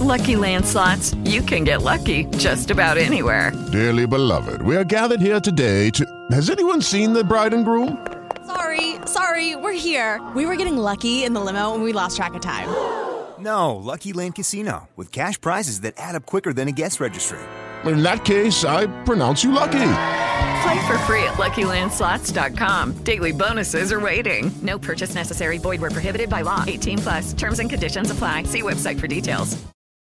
Lucky Land Slots, you can get lucky just about anywhere. Dearly beloved, we are gathered here today to... Has anyone seen the bride and groom? Sorry, we're here. We were getting lucky in the limo and we lost track of time. No, Lucky Land Casino, with cash prizes that add up quicker than a guest registry. In that case, I pronounce you lucky. Play for free at LuckyLandSlots.com. Daily bonuses are waiting. No purchase necessary. Void where prohibited by law. 18+. Terms and conditions apply. See website for details.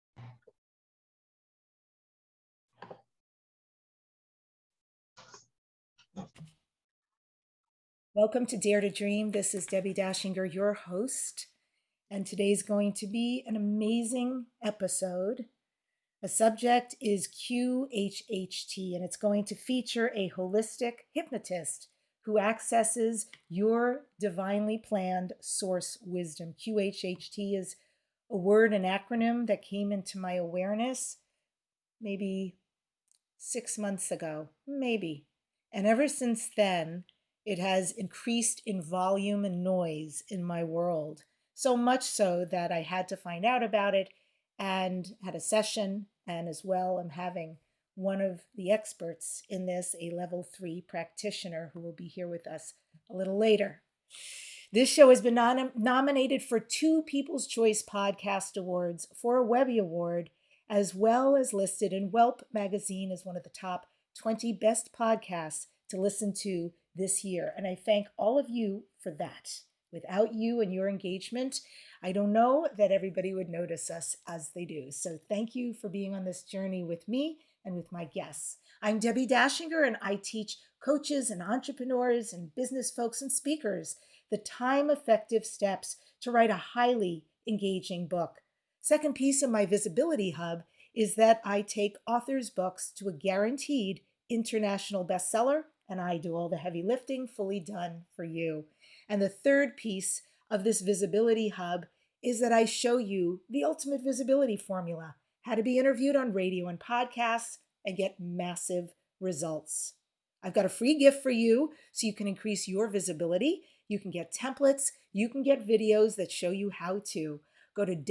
Welcome to Dare to Dream. This is Debbie Dashinger, your host. And today's going to be an amazing episode. The subject is QHHT, and it's going to feature a holistic hypnotist who accesses your divinely planned source wisdom. QHHT is a word, an acronym that came into my awareness maybe 6 months ago, maybe. And ever since then, it has increased in volume and noise in my world. So much so that I had to find out about it and had a session, and as well I'm having one of the experts in this, a level 3 practitioner who will be here with us a little later. This show has been nominated for 2 People's Choice Podcast Awards, for a Webby Award, as well as listed in Whelp magazine as one of the top 20 best podcasts to listen to this year. And I thank all of you for that. Without you and your engagement, I don't know that everybody would notice us as they do. So thank you for being on this journey with me and with my guests. I'm Debbie Dashinger, and I teach coaches and entrepreneurs and business folks and speakers the time-effective steps to write a highly engaging book. Second piece of my visibility hub is that I take authors' books to a guaranteed international bestseller, and I do all the heavy lifting, fully done for you. And the third piece of this visibility hub is that I show you the ultimate visibility formula, how to be interviewed on radio and podcasts and get massive results. I've got a free gift for you so you can increase your visibility. You can get templates. You can get videos that show you how to. Go to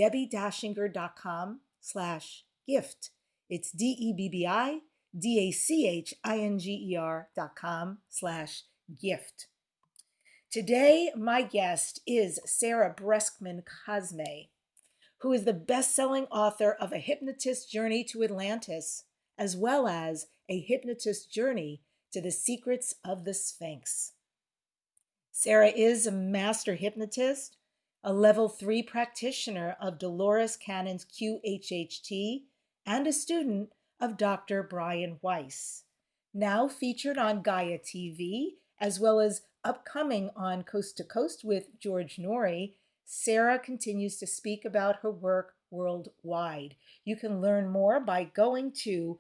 debbiedashinger.com/gift. It's DEBBIDACHINGER.com/gift. Today, my guest is Sarah Breskman Cosme, who is the best-selling author of A Hypnotist's Journey to Atlantis, as well as A Hypnotist's Journey to the Secrets of the Sphinx. Sarah is a master hypnotist, a level 3 practitioner of Dolores Cannon's QHHT, and a student of Dr. Brian Weiss. Now featured on Gaia TV, as well as upcoming on Coast to Coast with George Noory, Sarah continues to speak about her work worldwide. You can learn more by going to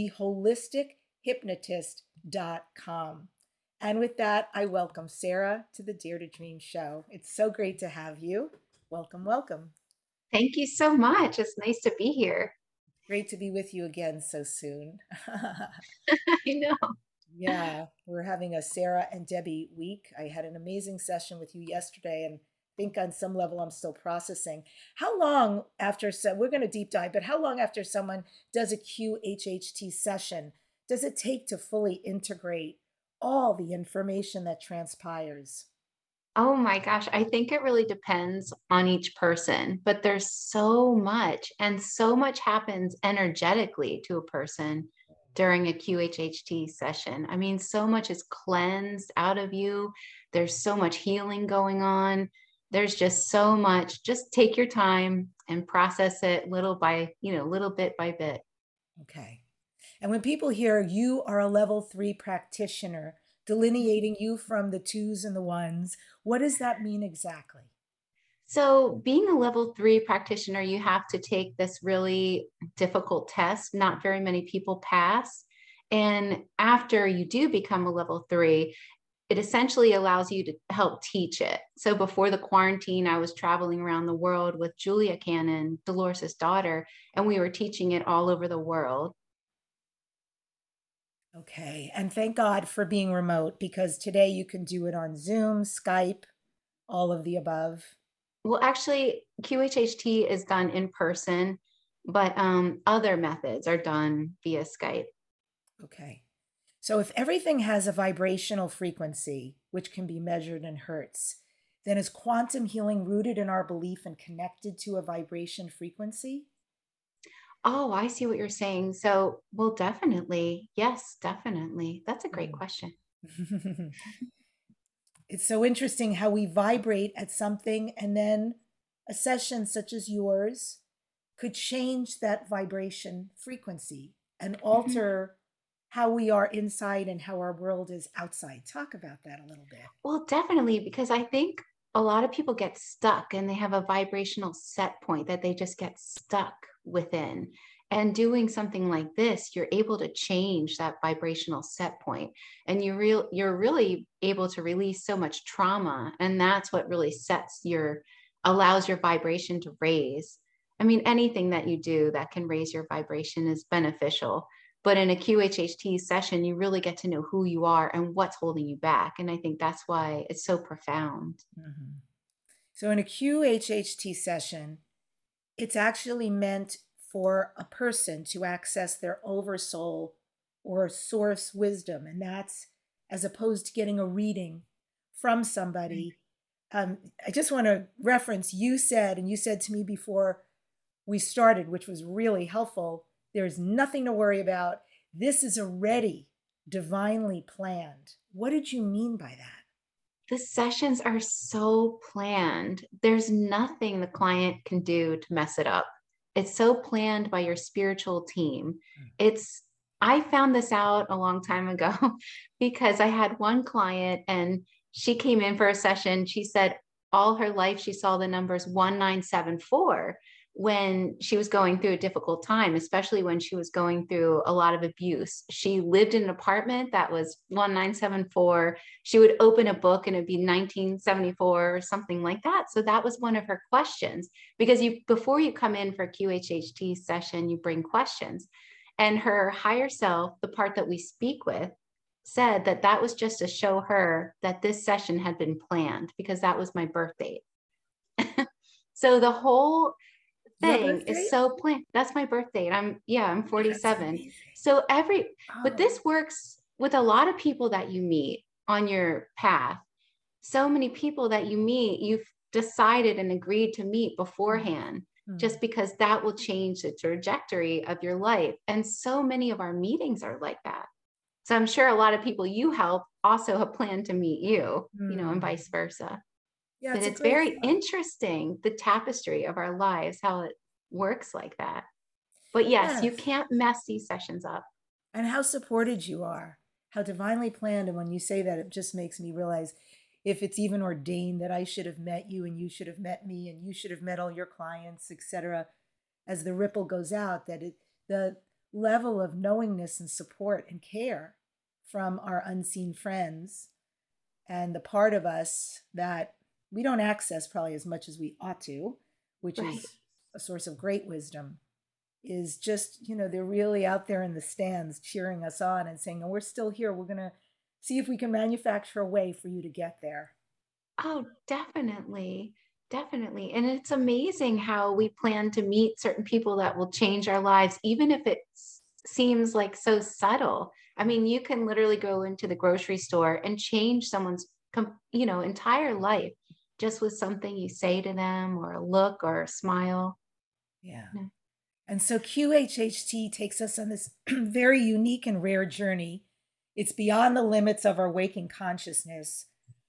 theholistichuhypnotist.com. And with that, I welcome Sarah to the Dare to Dream show. It's so great to have you. Welcome, welcome. Thank you so much. It's nice to be here. Great to be with you again so soon. I know. Yeah, we're having a Sarah and Debbie week. I had an amazing session with you yesterday, and I think on some level I'm still processing. How long after, we're going to deep dive, but how long after someone does a QHHT session does it take to fully integrate all the information that transpires? Oh my gosh. I think it really depends on each person, but there's so much, and so much happens energetically to a person during a QHHT session. I mean, so much is cleansed out of you. There's so much healing going on. There's just so much. Just take your time and process it little bit by bit. Okay. And when people hear you are a level 3 practitioner, delineating you from the 2s and the 1s, what does that mean exactly? So being a level 3 practitioner, you have to take this really difficult test. Not very many people pass. And after you do become a level 3, it essentially allows you to help teach it. So before the quarantine, I was traveling around the world with Julia Cannon, Dolores' daughter, and we were teaching it all over the world. Okay. And thank God for being remote, because today you can do it on Zoom, Skype, all of the above. Well, actually, QHHT is done in person. but other methods are done via Skype. Okay. So if everything has a vibrational frequency, which can be measured in hertz, then is quantum healing rooted in our belief and connected to a vibration frequency? Oh, I see what you're saying. So, well, definitely. Yes, definitely. That's a great question. It's so interesting how we vibrate at something, and then a session such as yours could change that vibration frequency and alter how we are inside and how our world is outside. Talk about that a little bit. Well, definitely, because I think a lot of people get stuck and they have a vibrational set point that they just get stuck within. And doing something like this, you're able to change that vibrational set point, and you're really able to release so much trauma. And that's what really allows your vibration to raise. I mean, anything that you do that can raise your vibration is beneficial. But in a QHHT session, you really get to know who you are and what's holding you back. And I think that's why it's so profound. Mm-hmm. So in a QHHT session, it's actually meant for a person to access their oversoul or source wisdom. And that's as opposed to getting a reading from somebody. I just want to reference, you said to me before we started, which was really helpful, there's nothing to worry about. This is already divinely planned. What did you mean by that? The sessions are so planned. There's nothing the client can do to mess it up. It's so planned by your spiritual team. I found this out a long time ago because I had one client and she came in for a session. She said all her life she saw the numbers 1974 when she was going through a difficult time, especially when she was going through a lot of abuse. She lived in an apartment that was 1974. She would open a book and it'd be 1974 or something like that. So that was one of her questions, because before you come in for a QHHT session, you bring questions. And her higher self, the part that we speak with, said that was just to show her that this session had been planned, because that was my birth date. So the whole thing is so planned. That's my birth date. I'm 47. So but this works with a lot of people that you meet on your path. So many people that you meet, you've decided and agreed to meet beforehand, just because that will change the trajectory of your life. And so many of our meetings are like that. So I'm sure a lot of people you help also have planned to meet you, and vice versa. Yeah, but it's very interesting, the tapestry of our lives, how it works like that. But yes, you can't mess these sessions up. And how supported you are, how divinely planned. And when you say that, it just makes me realize if it's even ordained that I should have met you and you should have met me and you should have met all your clients, etc., as the ripple goes out, that the level of knowingness and support and care from our unseen friends and the part of us that we don't access probably as much as we ought to, which is a source of great wisdom, is just, they're really out there in the stands cheering us on and saying, oh, we're still here. We're going to see if we can manufacture a way for you to get there. Oh, definitely. Definitely. And it's amazing how we plan to meet certain people that will change our lives, even if it seems like so subtle. I mean, you can literally go into the grocery store and change someone's, entire life just with something you say to them, or a look or a smile. Yeah. And so QHHT takes us on this very unique and rare journey. It's beyond the limits of our waking consciousness.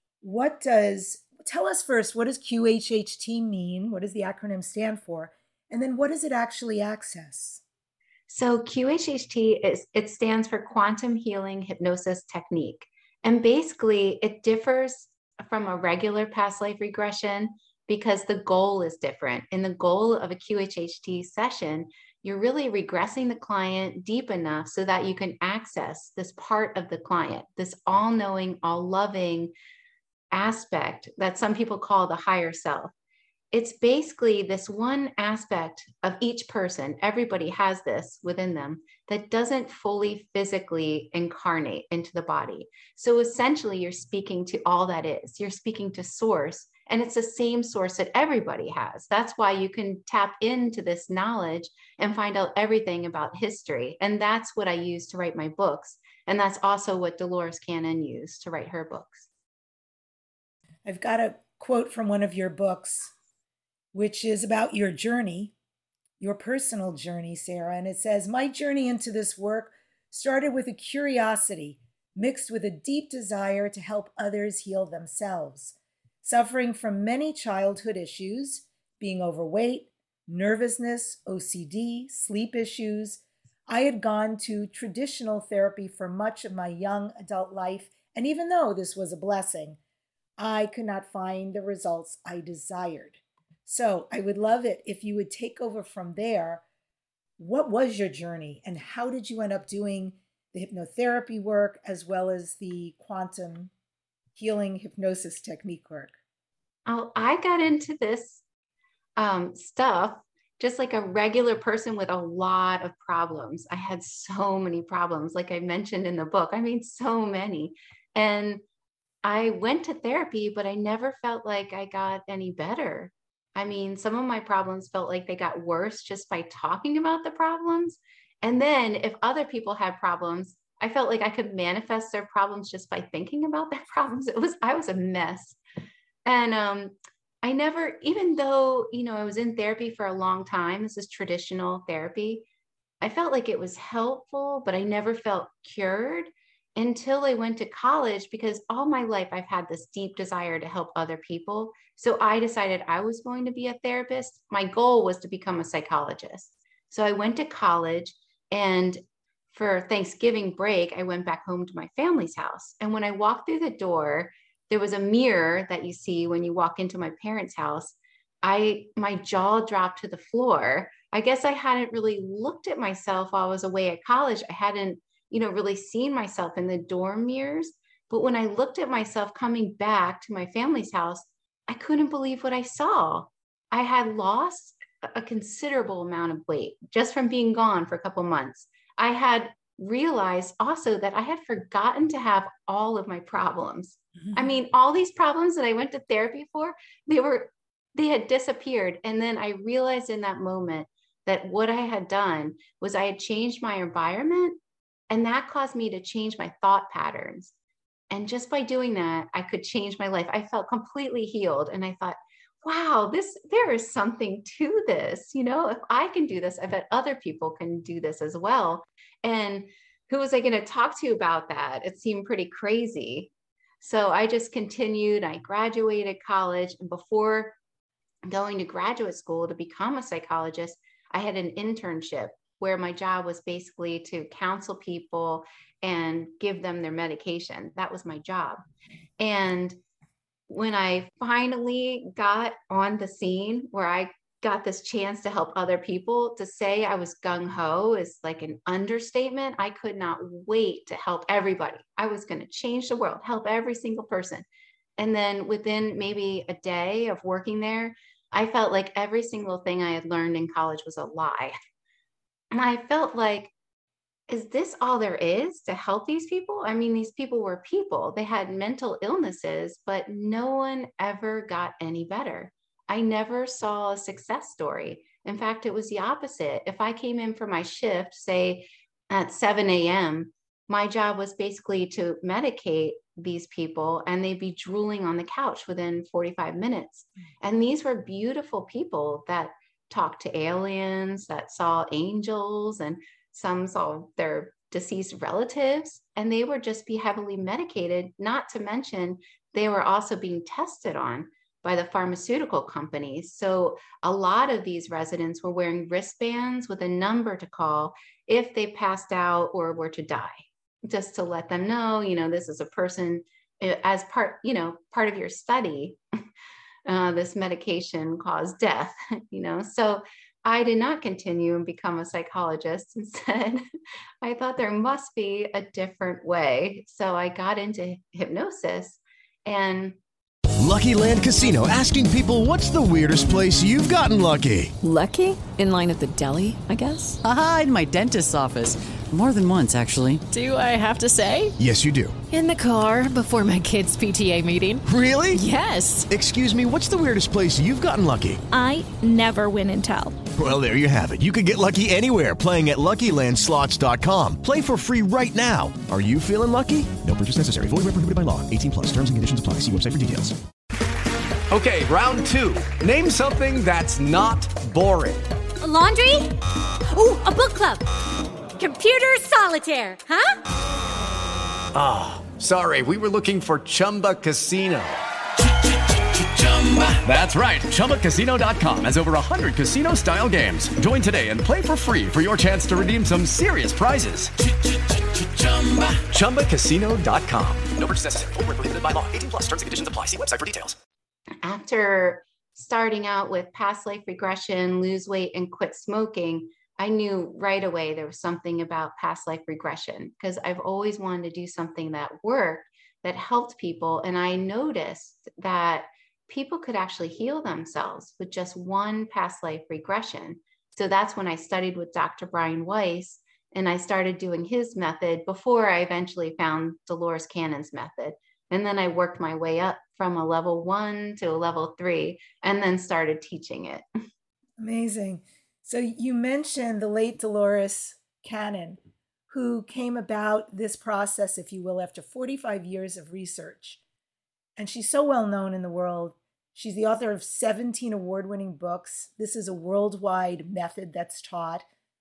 Tell us first, what does QHHT mean? What does the acronym stand for? And then what does it actually access? So QHHT it stands for Quantum Healing Hypnosis Technique. And basically it differs from a regular past life regression because the goal is different. In the goal of a QHHT session, you're really regressing the client deep enough so that you can access this part of the client, this all-knowing, all-loving aspect that some people call the higher self. It's basically this one aspect of each person, everybody has this within them, that doesn't fully physically incarnate into the body. So essentially, you're speaking to all that is. You're speaking to source, And it's the same source that everybody has. That's why you can tap into this knowledge and find out everything about history. And that's what I use to write my books. And that's also what Dolores Cannon used to write her books. I've got a quote from one of your books, which is about your journey, your personal journey, Sarah. And it says, "My journey into this work started with a curiosity mixed with a deep desire to help others heal themselves. Suffering from many childhood issues, being overweight, nervousness, OCD, sleep issues, I had gone to traditional therapy for much of my young adult life. And even though this was a blessing, I could not find the results I desired." So I would love it if you would take over from there. What was your journey and how did you end up doing the hypnotherapy work as well as the quantum healing hypnosis technique work? Oh, I got into this stuff just like a regular person with a lot of problems. I had so many problems, like I mentioned in the book. I mean, so many. And I went to therapy, but I never felt like I got any better. I mean, some of my problems felt like they got worse just by talking about the problems. And then if other people had problems, I felt like I could manifest their problems just by thinking about their problems. I was a mess. And I never, even though, I was in therapy for a long time, this is traditional therapy, I felt like it was helpful, but I never felt cured until I went to college, because all my life I've had this deep desire to help other people. So I decided I was going to be a therapist. My goal was to become a psychologist. So I went to college, and for Thanksgiving break, I went back home to my family's house. And when I walked through the door, there was a mirror that you see when you walk into my parents' house. My jaw dropped to the floor. I guess I hadn't really looked at myself while I was away at college. I hadn't really seen myself in the dorm mirrors. But when I looked at myself coming back to my family's house, I couldn't believe what I saw. I had lost a considerable amount of weight just from being gone for a couple months. I had realized also that I had forgotten to have all of my problems. I mean, all these problems that I went to therapy for, they had disappeared. And then I realized in that moment that what I had done was I had changed my environment. And that caused me to change my thought patterns. And just by doing that, I could change my life. I felt completely healed. And I thought, wow, there is something to this. If I can do this, I bet other people can do this as well. And who was I going to talk to about that? It seemed pretty crazy. So I just continued. I graduated college. And before going to graduate school to become a psychologist, I had an internship where my job was basically to counsel people and give them their medication. That was my job. And when I finally got on the scene where I got this chance to help other people, to say I was gung-ho is like an understatement. I could not wait to help everybody. I was going to change the world, help every single person. And then within maybe a day of working there, I felt like every single thing I had learned in college was a lie. And I felt like, is this all there is to help these people? I mean, these people were people. They had mental illnesses, but no one ever got any better. I never saw a success story. In fact, it was the opposite. If I came in for my shift, say at 7 a.m., my job was basically to medicate these people, and they'd be drooling on the couch within 45 minutes. And these were beautiful people that talked to aliens, that saw angels, and some saw their deceased relatives, and they would just be heavily medicated, not to mention they were also being tested on by the pharmaceutical companies. So a lot of these residents were wearing wristbands with a number to call if they passed out or were to die, just to let them know, this is a person as part of your study. This medication caused death, So I did not continue and become a psychologist. Instead, I thought there must be a different way. So I got into hypnosis. And Lucky Land Casino, asking people, what's the weirdest place you've gotten lucky? Lucky? In line at the deli, I guess? Aha, in my dentist's office. More than once, actually. Do I have to say? Yes, you do. In the car before my kids' PTA meeting. Really? Yes. Excuse me, what's the weirdest place you've gotten lucky? I never win and tell. Well, there you have it. You can get lucky anywhere, playing at LuckyLandSlots.com. Play for free right now. Are you feeling lucky? No purchase necessary. Void where prohibited by law. 18 plus. Terms and conditions apply. See website for details. Okay, round two. Name something that's not boring. A laundry? Ooh, a book club. Computer solitaire, huh? Ah, sorry, we were looking for Chumba Casino. That's right, ChumbaCasino.com has over 100 casino-style games. Join today and play for free for your chance to redeem some serious prizes. ChumbaCasino.com. No purchase necessary. Void where prohibited by law. 18 plus. Terms and conditions apply. See website for details. After starting out with past life regression, lose weight, and quit smoking, I knew right away there was something about past life regression because I've always wanted to do something that worked, that helped people. And I noticed that people could actually heal themselves with just one past life regression. So that's when I studied with Dr. Brian Weiss, and I started doing his method before I eventually found Dolores Cannon's method. And then I worked my way up from a level 1 to a level 3, and then started teaching it. Amazing. So you mentioned the late Dolores Cannon, who came about this process, if you will, after 45 years of research. And she's so well known in the world. She's the author of 17 award-winning books. This is a worldwide method that's taught.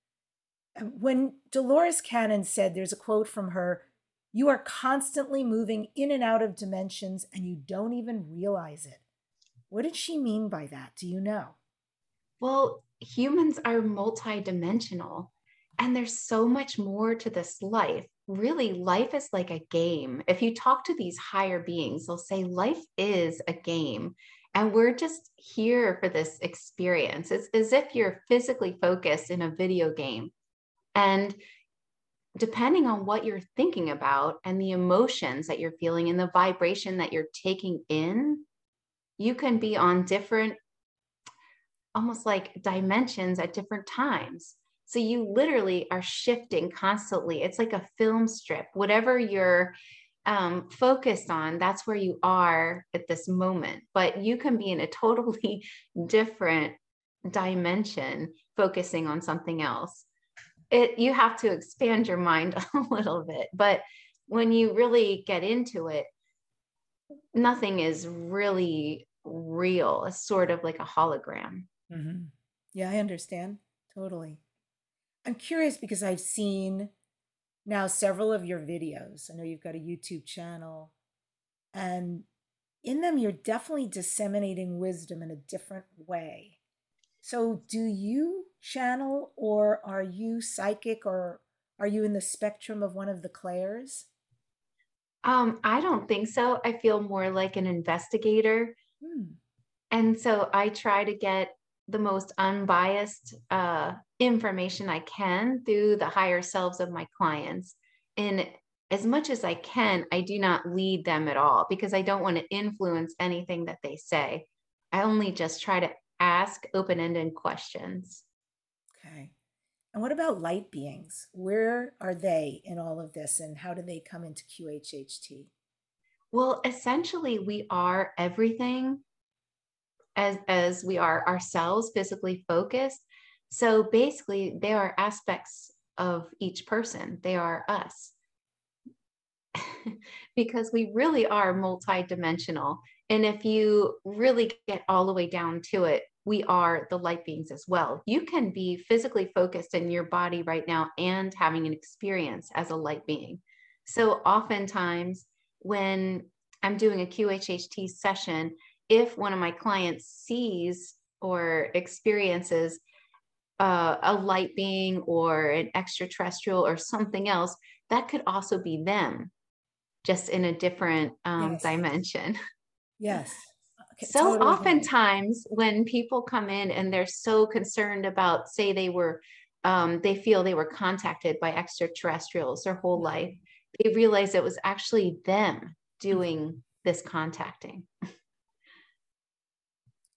And when Dolores Cannon said, there's a quote from her, "You are constantly moving in and out of dimensions and you don't even realize it." What did she mean by that? Do you know? Well, humans are multidimensional, and there's so much more to this life. Really, life is like a game. If you talk to these higher beings, they'll say life is a game, and we're just here for this experience. It's as if you're physically focused in a video game, and depending on what you're thinking about and the emotions that you're feeling and the vibration that you're taking in, you can be on different, almost like dimensions at different times. So you literally are shifting constantly. It's like a film strip. Whatever you're focused on, that's where you are at this moment. But you can be in a totally different dimension focusing on something else. You have to expand your mind a little bit. But when you really get into it, nothing is really real. It's sort of like a hologram. Mm-hmm. Yeah, I understand. Totally. I'm curious because I've seen now several of your videos. I know you've got a YouTube channel, and in them, you're definitely disseminating wisdom in a different way. So do you channel, or are you psychic, or are you in the spectrum of one of the Claires? I don't think so. I feel more like an investigator. And so I try to get the most unbiased information I can through the higher selves of my clients. And as much as I can, I do not lead them at all because I don't want to influence anything that they say. I only just try to ask open-ended questions. Okay. And what about light beings? Where are they in all of this, and how do they come into QHHT? Well, essentially, we are everything as we are ourselves, physically focused. So basically, they are aspects of each person. They are us. Because we really are multidimensional. And if you really get all the way down to it, we are the light beings as well. You can be physically focused in your body right now and having an experience as a light being. So oftentimes when I'm doing a QHHT session, if one of my clients sees or experiences a light being or an extraterrestrial or something else, that could also be them, just in a different dimension. Yes. Okay, So totally. oftentimes when people come in and they're so concerned about, say they feel they were contacted by extraterrestrials their whole life, they realize it was actually them doing this contacting.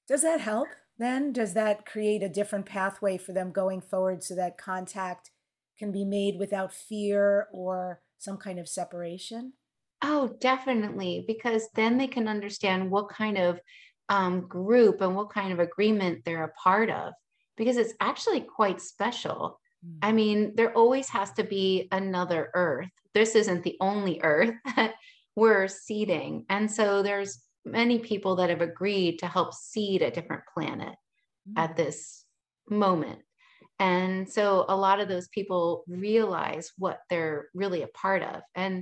Does that help then? Does that create a different pathway for them going forward so that contact can be made without fear or some kind of separation? Oh, definitely, because then they can understand what kind of group and what kind of agreement they're a part of, because it's actually quite special. I mean, there always has to be another Earth. This isn't the only Earth that we're seeding. And so there's many people that have agreed to help seed a different planet at this moment. And so a lot of those people realize what they're really a part of. And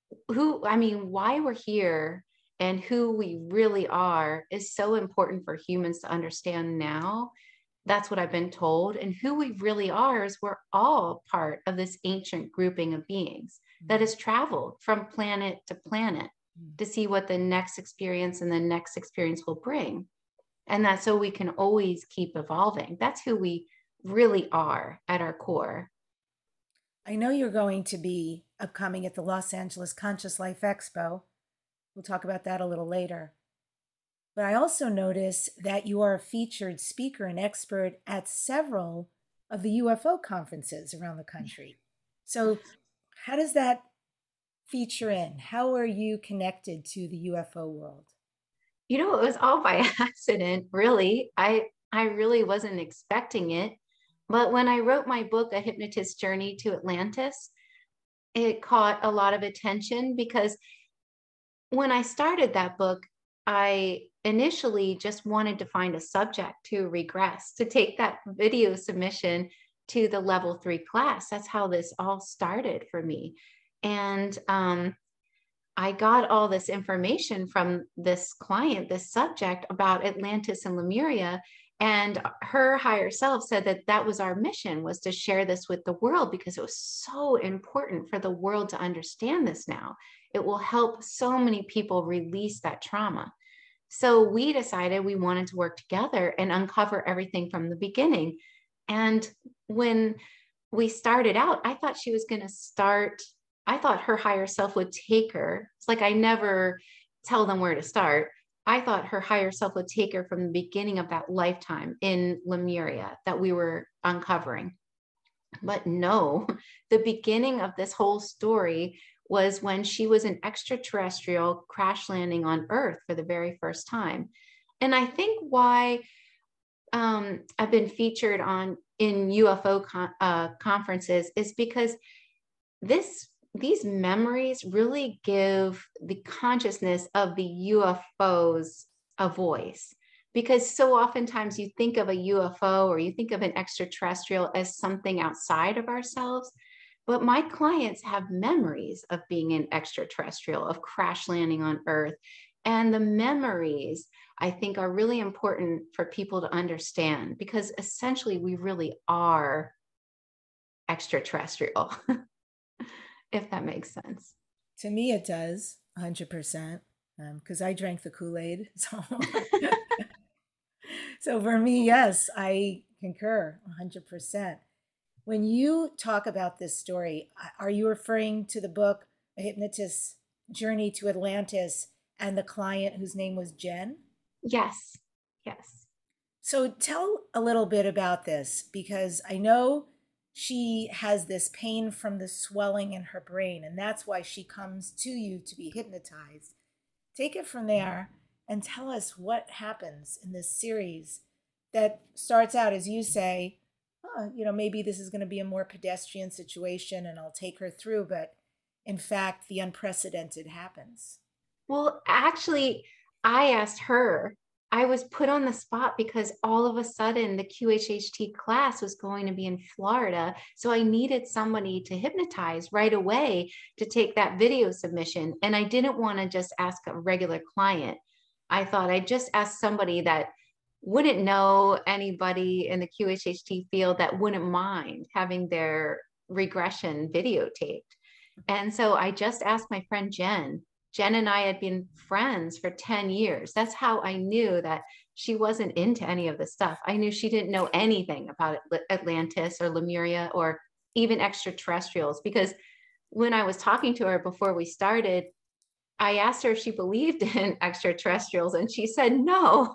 why we're here and who we really are is so important for humans to understand now. That's what I've been told. And who we really are is we're all part of this ancient grouping of beings that has traveled from planet to planet to see what the next experience and the next experience will bring. And that's so we can always keep evolving. That's who we really are at our core. I know you're going to be upcoming at the Los Angeles Conscious Life Expo. We'll talk about that a little later. But I also notice that you are a featured speaker and expert at several of the UFO conferences around the country. So how does that feature in? How are you connected to the UFO world? It was all by accident, really. I really wasn't expecting it. But when I wrote my book, A Hypnotist's Journey to Atlantis, it caught a lot of attention because when I started that book, I initially just wanted to find a subject to regress, to take that video submission to the level 3 class. That's how this all started for me. And I got all this information from this client, this subject about Atlantis and Lemuria. And her higher self said that that was our mission, was to share this with the world because it was so important for the world to understand this now. It will help so many people release that trauma. So we decided we wanted to work together and uncover everything from the beginning. And when we started out, I thought she was going to start, I thought her higher self would take her. It's like I never tell them where to start. I thought her higher self would take her from the beginning of that lifetime in Lemuria that we were uncovering. But no, the beginning of this whole story was when she was an extraterrestrial crash landing on Earth for the very first time. And I think why I've been featured in UFO conferences is because these memories really give the consciousness of the UFOs a voice. Because so oftentimes you think of a UFO or you think of an extraterrestrial as something outside of ourselves. But my clients have memories of being an extraterrestrial, of crash landing on Earth. And the memories, I think, are really important for people to understand because essentially we really are extraterrestrial, if that makes sense. To me, it does, 100%, because I drank the Kool-Aid. So for me, yes, I concur 100%. When you talk about this story, are you referring to the book, A Hypnotist's Journey to Atlantis, and the client whose name was Jen? Yes, yes. So tell a little bit about this, because I know she has this pain from the swelling in her brain, and that's why she comes to you to be hypnotized. Take it from there and tell us what happens in this series that starts out, as you say, maybe this is going to be a more pedestrian situation and I'll take her through, but in fact, the unprecedented happens. Well, actually, I asked her, I was put on the spot because all of a sudden the QHHT class was going to be in Florida. So I needed somebody to hypnotize right away to take that video submission. And I didn't want to just ask a regular client. I thought I'd just ask somebody that wouldn't know anybody in the QHHT field that wouldn't mind having their regression videotaped. And so I just asked my friend Jen. Jen and I had been friends for 10 years. That's how I knew that she wasn't into any of this stuff. I knew she didn't know anything about Atlantis or Lemuria or even extraterrestrials, because when I was talking to her before we started, I asked her if she believed in extraterrestrials and she said no.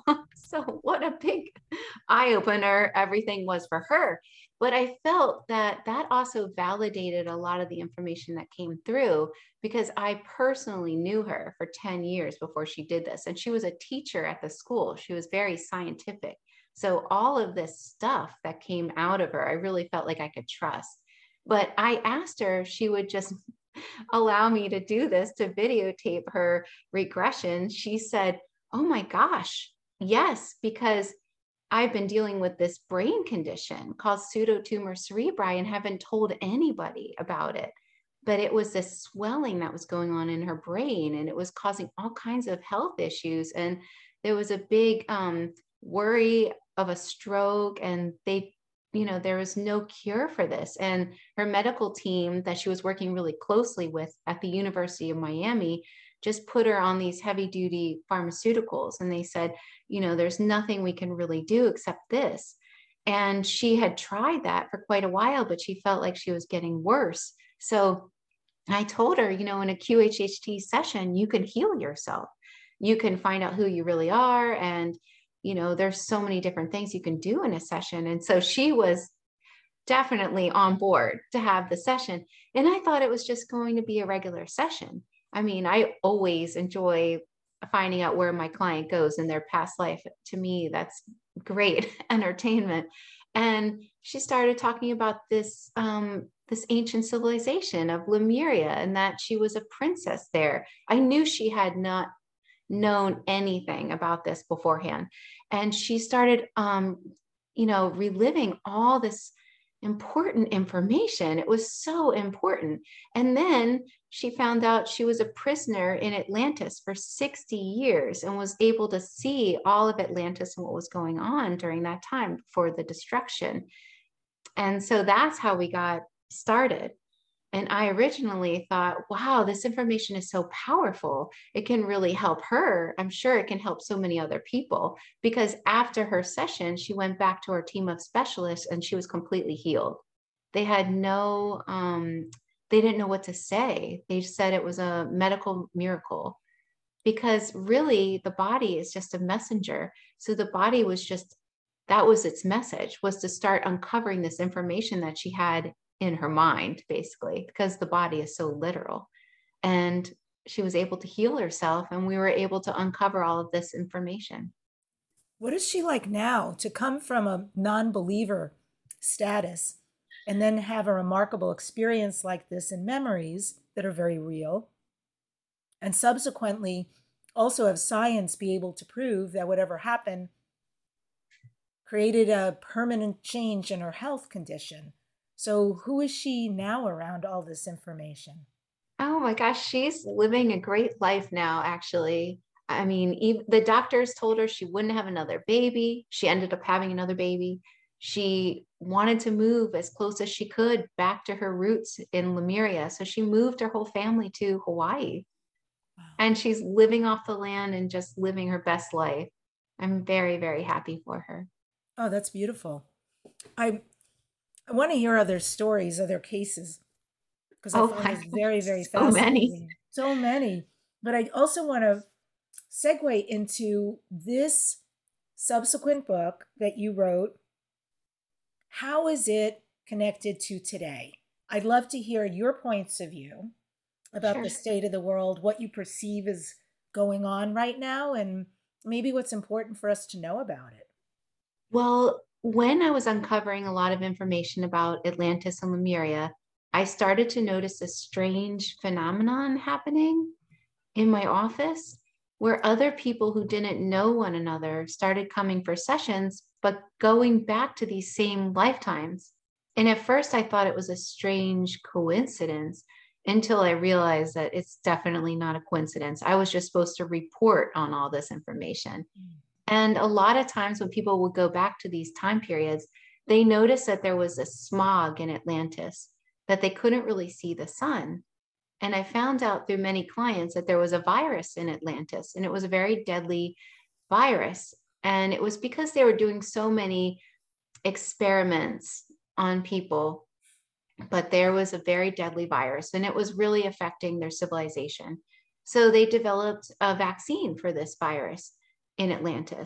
So what a big eye opener everything was for her. But I felt that that also validated a lot of the information that came through, because I personally knew her for 10 years before she did this. And she was a teacher at the school. She was very scientific. So all of this stuff that came out of her, I really felt like I could trust. But I asked her if she would just allow me to do this, to videotape her regression. She said, "Oh my gosh, yes, because I've been dealing with this brain condition called pseudotumor cerebri and haven't told anybody about it. But it was this swelling that was going on in her brain, and it was causing all kinds of health issues. And there was a big worry of a stroke, and there was no cure for this. And her medical team that she was working really closely with at the University of Miami just put her on these heavy duty pharmaceuticals. And they said, there's nothing we can really do except this. And she had tried that for quite a while, but she felt like she was getting worse. So I told her, in a QHHT session, you can heal yourself. You can find out who you really are. And, there's so many different things you can do in a session. And so she was definitely on board to have the session. And I thought it was just going to be a regular session. I mean, I always enjoy finding out where my client goes in their past life. To me, that's great entertainment. And she started talking about this ancient civilization of Lemuria, and that she was a princess there. I knew she had not known anything about this beforehand. And she started, reliving all this important information. It was so important. And then she found out she was a prisoner in Atlantis for 60 years and was able to see all of Atlantis and what was going on during that time before the destruction. And so that's how we got started. And I originally thought, wow, this information is so powerful. It can really help her. I'm sure it can help so many other people, because after her session, she went back to her team of specialists and she was completely healed. They had they didn't know what to say. They said it was a medical miracle, because really the body is just a messenger. So the body was that was its message, was to start uncovering this information that she had in her mind, basically, because the body is so literal. And she was able to heal herself, and we were able to uncover all of this information. What is she like now, to come from a non-believer status and then have a remarkable experience like this and memories that are very real, and subsequently also have science be able to prove that whatever happened created a permanent change in her health condition? So who is she now around all this information? Oh my gosh, she's living a great life now, actually. I mean, the doctors told her she wouldn't have another baby. She ended up having another baby. She wanted to move as close as she could back to her roots in Lemuria. So she moved her whole family to Hawaii. Wow. And she's living off the land and just living her best life. I'm very, very happy for her. Oh, that's beautiful. I want to hear other stories, other cases, because I find this very, very fascinating. So many. But I also want to segue into this subsequent book that you wrote. How is it connected to today? I'd love to hear your points of view about the state of the world, what you perceive is going on right now, and maybe what's important for us to know about it. Well, when I was uncovering a lot of information about Atlantis and Lemuria, I started to notice a strange phenomenon happening in my office, where other people who didn't know one another started coming for sessions, but going back to these same lifetimes. And at first I thought it was a strange coincidence, until I realized that it's definitely not a coincidence. I was just supposed to report on all this information. And a lot of times when people would go back to these time periods, they noticed that there was a smog in Atlantis, that they couldn't really see the sun. And I found out through many clients that there was a virus in Atlantis, and it was a very deadly virus. And it was because they were doing so many experiments on people, but there was a very deadly virus, and it was really affecting their civilization. So they developed a vaccine for this virus in Atlantis.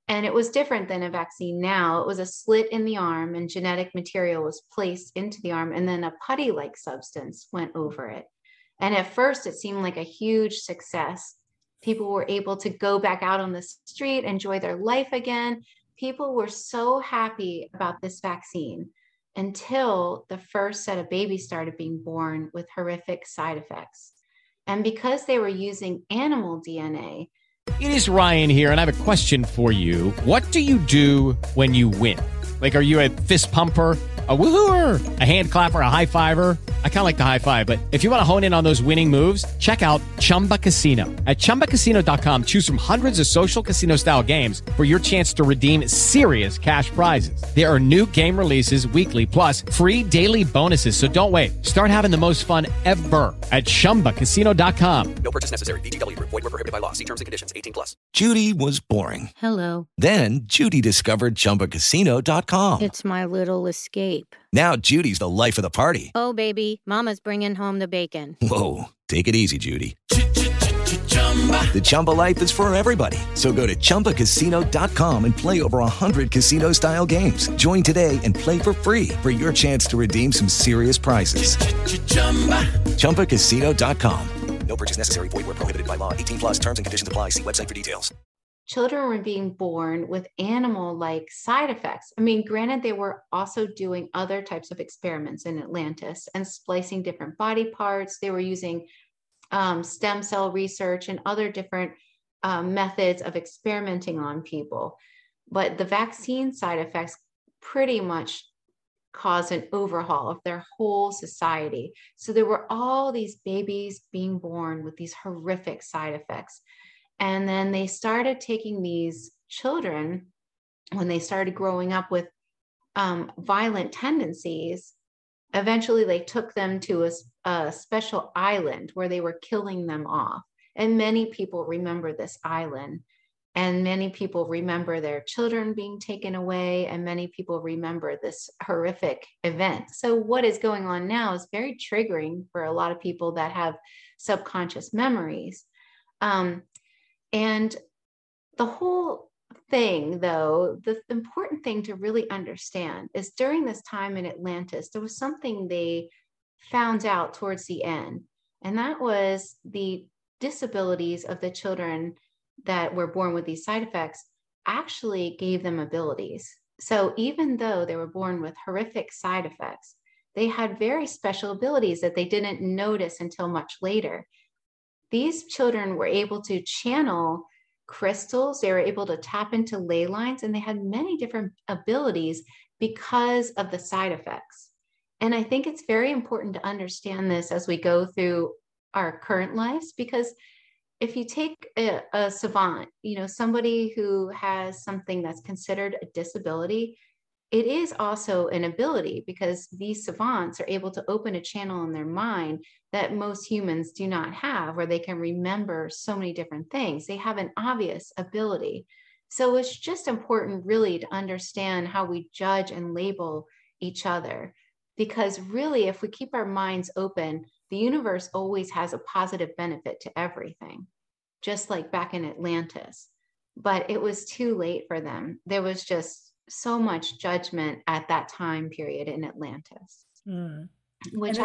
And it was different than a vaccine now. It was a slit in the arm and genetic material was placed into the arm, and then a putty-like substance went over it. And at first it seemed like a huge success. People were able to go back out on the street, enjoy their life again. People were so happy about this vaccine until the first set of babies started being born with horrific side effects. And because they were using animal DNA. It is Ryan here, and I have a question for you. What do you do when you win? Like, are you a fist pumper, a woohooer, a hand clapper, a high fiver? I kind of like the high five, but if you want to hone in on those winning moves, check out Chumba Casino. At ChumbaCasino.com, choose from hundreds of social casino style games for your chance to redeem serious cash prizes. There are new game releases weekly, plus free daily bonuses. So don't wait. Start having the most fun ever at ChumbaCasino.com. No purchase necessary. VGW Group. Void where prohibited by law. See terms and conditions. 18+. Judy was boring. Hello. Then Judy discovered ChumbaCasino.com. It's my little escape. Now Judy's the life of the party. Oh, baby, mama's bringing home the bacon. Whoa, take it easy, Judy. The Chumba life is for everybody. So go to ChumbaCasino.com and play over 100 casino-style games. Join today and play for free for your chance to redeem some serious prizes. ChumbaCasino.com. No purchase necessary. Void where prohibited by law. 18+. Terms and conditions apply. See website for details. Children were being born with animal-like side effects. I mean, granted, they were also doing other types of experiments in Atlantis and splicing different body parts. They were using stem cell research and other different methods of experimenting on people. But the vaccine side effects pretty much caused an overhaul of their whole society. So there were all these babies being born with these horrific side effects. And then they started taking these children, when they started growing up with violent tendencies, eventually they took them to a special island where they were killing them off. And many people remember this island. And many people remember their children being taken away. And many people remember this horrific event. So what is going on now is very triggering for a lot of people that have subconscious memories. And the whole thing, though, the important thing to really understand is during this time in Atlantis, there was something they found out towards the end, and that was the disabilities of the children that were born with these side effects actually gave them abilities. So even though they were born with horrific side effects, they had very special abilities that they didn't notice until much later. These children were able to channel crystals. They were able to tap into ley lines, and they had many different abilities because of the side effects. And I think it's very important to understand this as we go through our current lives, because if you take a savant, somebody who has something that's considered a disability, it is also an ability, because these savants are able to open a channel in their mind that most humans do not have, where they can remember so many different things. They have an obvious ability. So it's just important really to understand how we judge and label each other, because really, if we keep our minds open, the universe always has a positive benefit to everything, just like back in Atlantis. But it was too late for them. There was just so much judgment at that time period in Atlantis, which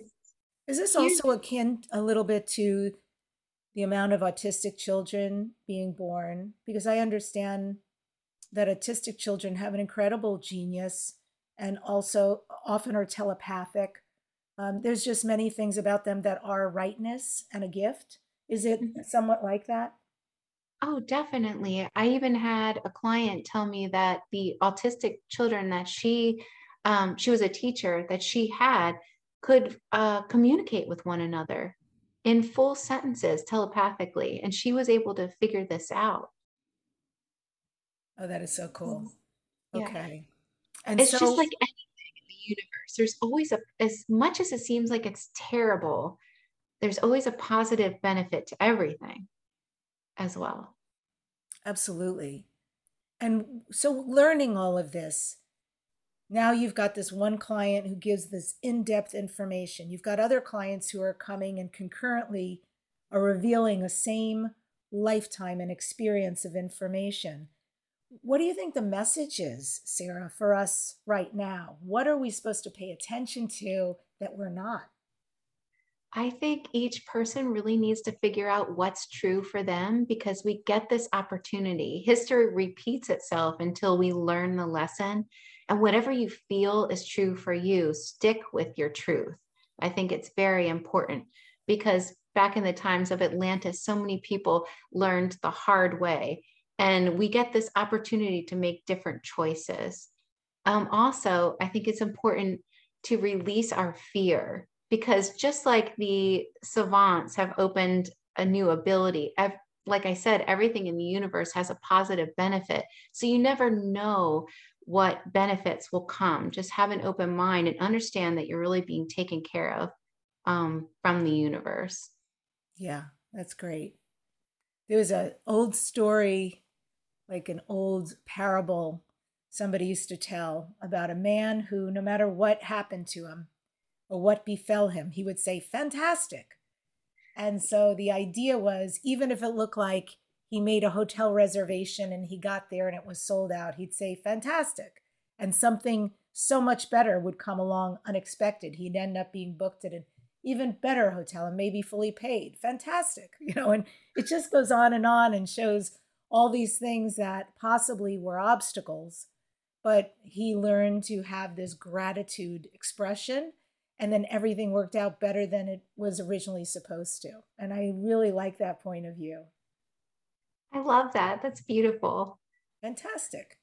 is this also akin a little bit to the amount of autistic children being born? Because I understand that autistic children have an incredible genius and also often are telepathic. There's just many things about them that are rightness and a gift. Is it somewhat like that? Oh, definitely. I even had a client tell me that the autistic children that she was a teacher, that she had, could communicate with one another in full sentences telepathically. And she was able to figure this out. Oh, that is so cool. Yeah. Okay. And it's just like anything in the universe. There's always as much as it seems like it's terrible, there's always a positive benefit to everything as well. Absolutely. And so learning all of this, now you've got this one client who gives this in-depth information. You've got other clients who are coming and concurrently are revealing a same lifetime and experience of information. What do you think the message is, Sarah, for us right now? What are we supposed to pay attention to that we're not? I think each person really needs to figure out what's true for them, because we get this opportunity. History repeats itself until we learn the lesson. And whatever you feel is true for you, stick with your truth. I think it's very important, because back in the times of Atlantis, so many people learned the hard way. And we get this opportunity to make different choices. Also, I think it's important to release our fear, because just like the savants have opened a new ability, like I said, everything in the universe has a positive benefit. So you never know what benefits will come. Just have an open mind and understand that you're really being taken care of from the universe. Yeah, that's great. There was an old story, like an old parable somebody used to tell about a man who, no matter what happened to him or what befell him, he would say, fantastic. And so the idea was, even if it looked like he made a hotel reservation and he got there and it was sold out, he'd say, fantastic. And something so much better would come along unexpected. He'd end up being booked at an even better hotel and maybe fully paid. Fantastic. And it just goes on and shows all these things that possibly were obstacles, but he learned to have this gratitude expression, and then everything worked out better than it was originally supposed to. And I really like that point of view. I love that. That's beautiful. Fantastic.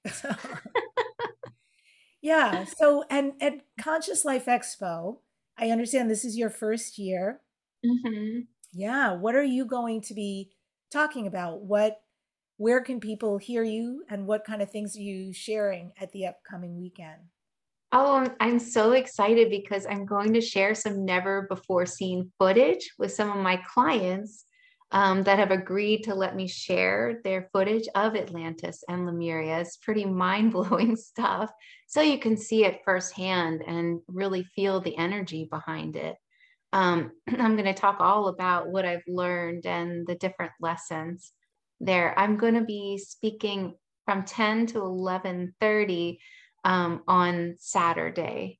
Yeah. So, and at Conscious Life Expo, I understand this is your first year. Mm-hmm. Yeah. What are you going to be talking about? Where can people hear you, and what kind of things are you sharing at the upcoming weekend? Oh, I'm so excited, because I'm going to share some never before seen footage with some of my clients that have agreed to let me share their footage of Atlantis and Lemuria. It's pretty mind-blowing stuff. So you can see it firsthand and really feel the energy behind it. I'm going to talk all about what I've learned and the different lessons there. I'm going to be speaking from 10 to 11:30 on Saturday.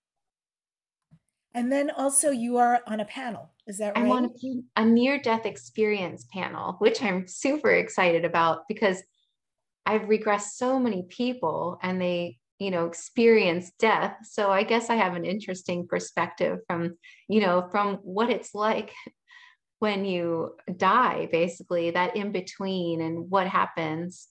And then also you are on a panel. Is that right? I'm on a near-death experience panel, which I'm super excited about, because I've regressed so many people and they, experience death. So I guess I have an interesting perspective from what it's like when you die, basically, that in between and what happens.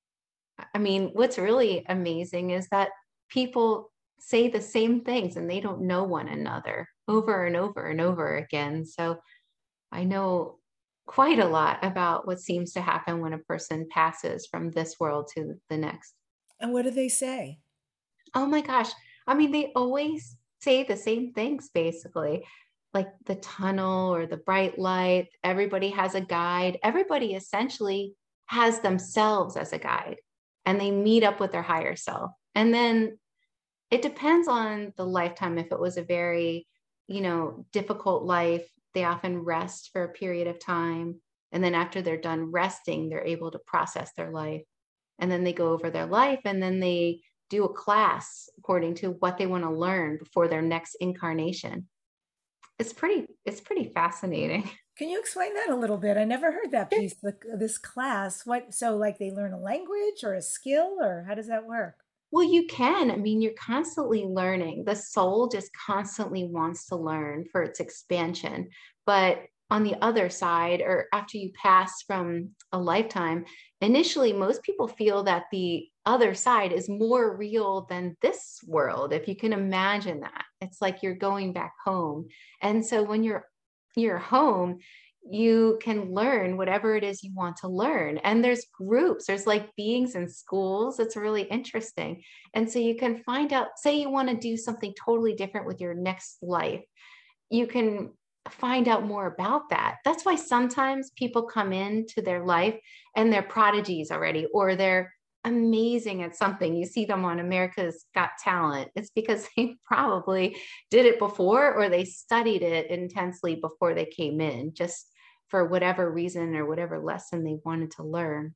I mean, what's really amazing is that people say the same things and they don't know one another over and over and over again. So I know quite a lot about what seems to happen when a person passes from this world to the next. And what do they say? Oh my gosh. I mean, they always say the same things, basically, like the tunnel or the bright light. Everybody has a guide. Everybody essentially has themselves as a guide, and they meet up with their higher self. And then it depends on the lifetime. If it was a very, difficult life, they often rest for a period of time. And then after they're done resting, they're able to process their life. And then they go over their life, and then they do a class according to what they want to learn before their next incarnation. It's pretty fascinating. Can you explain that a little bit? I never heard that piece, this class. So like they learn a language or a skill, or how does that work? Well, you can. I mean, you're constantly learning. The soul just constantly wants to learn for its expansion. But on the other side, or after you pass from a lifetime, initially, most people feel that the other side is more real than this world. If you can imagine that, it's like you're going back home. And so when you're home, you can learn whatever it is you want to learn. And there's groups, there's like beings in schools. It's really interesting. And so you can find out, say you want to do something totally different with your next life, you can find out more about that. That's why sometimes people come into their life and they're prodigies already, or they're amazing at something. You see them on America's Got Talent. It's because they probably did it before, or they studied it intensely before they came in, just for whatever reason or whatever lesson they wanted to learn.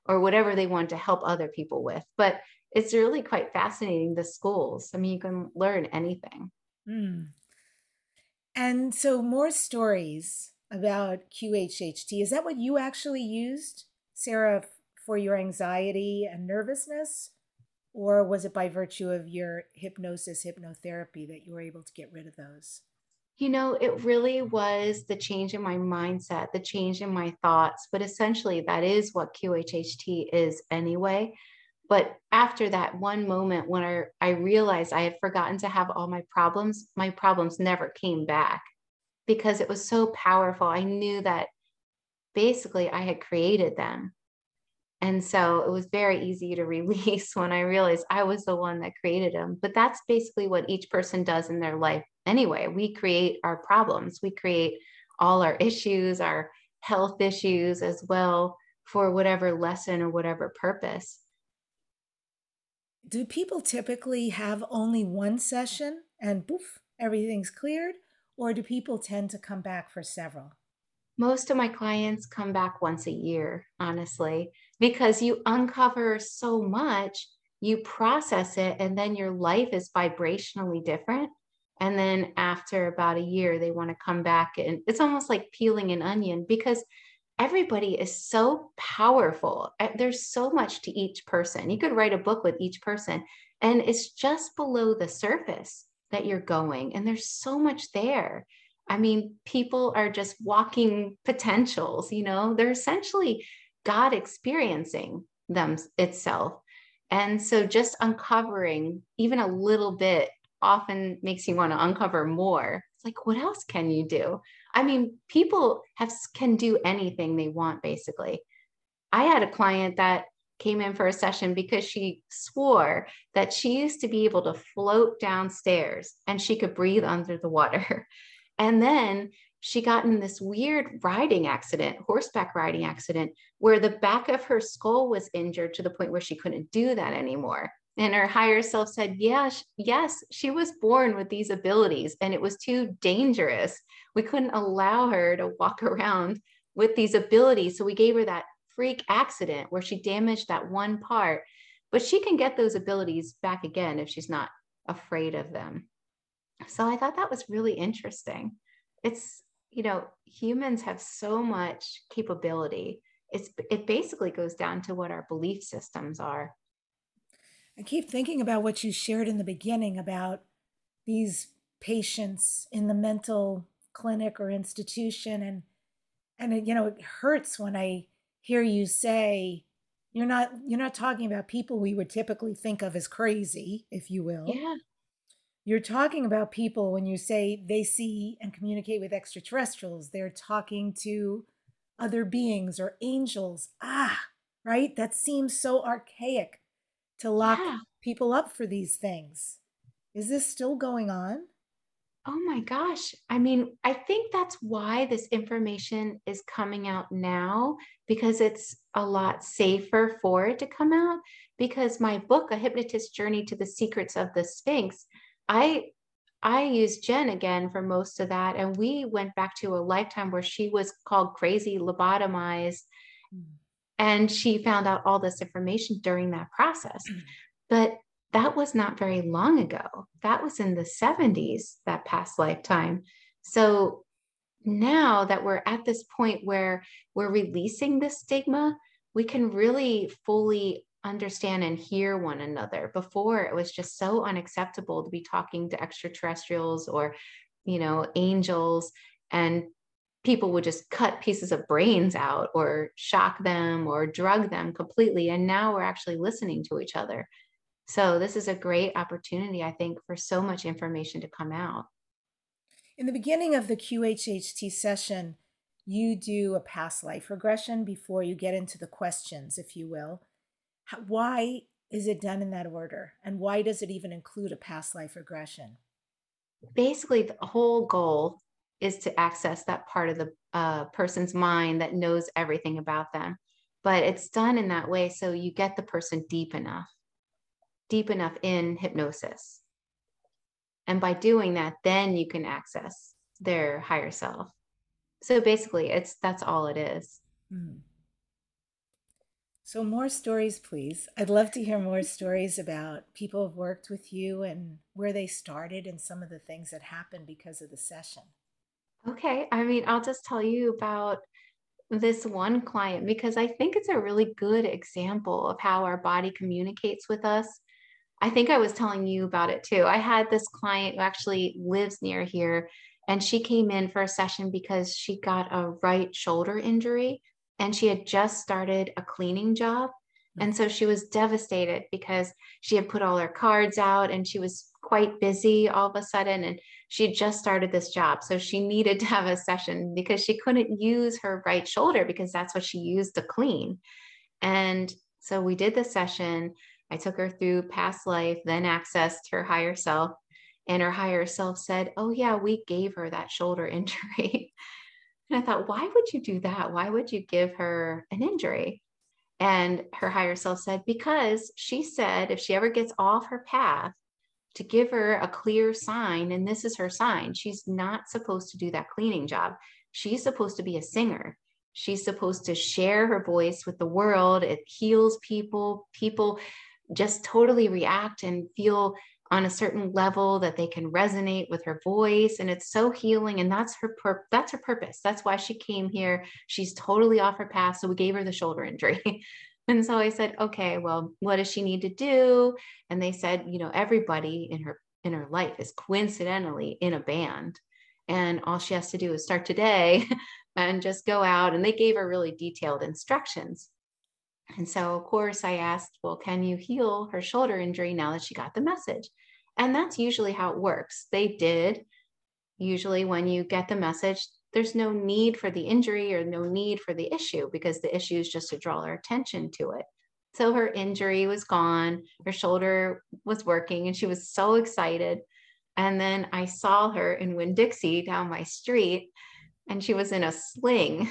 or whatever they want to help other people with. But it's really quite fascinating, the schools. I mean, you can learn anything. And so more stories about QHHT. Is that what you actually used, Sarah, for your anxiety and nervousness? Or was it by virtue of your hypnosis, hypnotherapy that you were able to get rid of those? You know, it really was the change in my mindset, the change in my thoughts. But essentially, that is what QHHT is anyway. But after that one moment when I realized I had forgotten to have all my problems never came back because it was so powerful. I knew that basically I had created them. And so it was very easy to release when I realized I was the one that created them. But that's basically what each person does in their life anyway. We create our problems. We create all our issues, our health issues as well, for whatever lesson or whatever purpose. Do people typically have only one session and poof, everything's cleared? Or do people tend to come back for several? Most of my clients come back once a year, honestly, because you uncover so much, you process it, and then your life is vibrationally different. And then after about a year, they want to come back. And it's almost like peeling an onion because everybody is so powerful. There's so much to each person. You could write a book with each person, and it's just below the surface that you're going. And there's so much there. I mean, people are just walking potentials, you know, they're essentially God experiencing them itself. And so just uncovering even a little bit often makes you want to uncover more. It's like, what else can you do? I mean, people can do anything they want, basically. I had a client that came in for a session because she swore that she used to be able to float downstairs and she could breathe under the water. And then she got in this weird horseback riding accident, where the back of her skull was injured to the point where she couldn't do that anymore. And her higher self said, yes, she was born with these abilities and it was too dangerous. We couldn't allow her to walk around with these abilities. So we gave her that freak accident where she damaged that one part, but she can get those abilities back again if she's not afraid of them. So I thought that was really interesting. It's, you know, humans have so much capability. It basically goes down to what our belief systems are. I keep thinking about what you shared in the beginning about these patients in the mental clinic or institution. And it, you know, it hurts when I hear you say, you're not talking about people we would typically think of as crazy, if you will. Yeah. You're talking about people when you say they see and communicate with extraterrestrials, they're talking to other beings or angels. Right? That seems so archaic to lock people up for these things. Is this still going on? Oh my gosh. I mean, I think that's why this information is coming out now, because it's a lot safer for it to come out. Because my book, A Hypnotist's Journey to the Secrets of the Sphinx, I used Jen again for most of that. And we went back to a lifetime where she was called crazy, lobotomized. And she found out all this information during that process. But that was not very long ago. That was in the 70s, that past lifetime. So now that we're at this point where we're releasing this stigma, we can really fully understand and hear one another. Before, it was just so unacceptable to be talking to extraterrestrials or, you know, angels, and people would just cut pieces of brains out or shock them or drug them completely. And now we're actually listening to each other. So this is a great opportunity, I think, for so much information to come out. In the beginning of the QHHT session, you do a past life regression before you get into the questions, if you will. Why is it done in that order? And why does it even include a past life regression? Basically, the whole goal is to access that part of the person's mind that knows everything about them. But it's done in that way so you get the person deep enough in hypnosis. And by doing that, then you can access their higher self. So basically, that's all it is. So more stories, please. I'd love to hear more stories about people who've worked with you and where they started and some of the things that happened because of the session. Okay. I mean, I'll just tell you about this one client because I think it's a really good example of how our body communicates with us. I think I was telling you about it too. I had this client who actually lives near here, and she came in for a session because she got a right shoulder injury and she had just started a cleaning job. And so she was devastated because she had put all her cards out and she was quite busy all of a sudden. And she had just started this job. So she needed to have a session because she couldn't use her right shoulder because that's what she used to clean. And so we did the session. I took her through past life, then accessed her higher self. And her higher self said, oh, yeah, we gave her that shoulder injury. And I thought, why would you do that? Why would you give her an injury? And her higher self said, because she said if she ever gets off her path, to give her a clear sign, and this is her sign. She's not supposed to do that cleaning job. She's supposed to be a singer. She's supposed to share her voice with the world. It heals people. People just totally react and feel on a certain level that they can resonate with her voice. And it's so healing. And that's her purpose. That's why she came here. She's totally off her path. So we gave her the shoulder injury. And so I said, okay, well, what does she need to do? And they said, everybody in her life is coincidentally in a band. And all she has to do is start today and just go out. And they gave her really detailed instructions. And so, of course, I asked, well, can you heal her shoulder injury now that she got the message? And that's usually how it works. They did. Usually when you get the message, there's no need for the injury or no need for the issue because the issue is just to draw our attention to it. So her injury was gone. Her shoulder was working and she was so excited. And then I saw her in Winn-Dixie down my street and she was in a sling.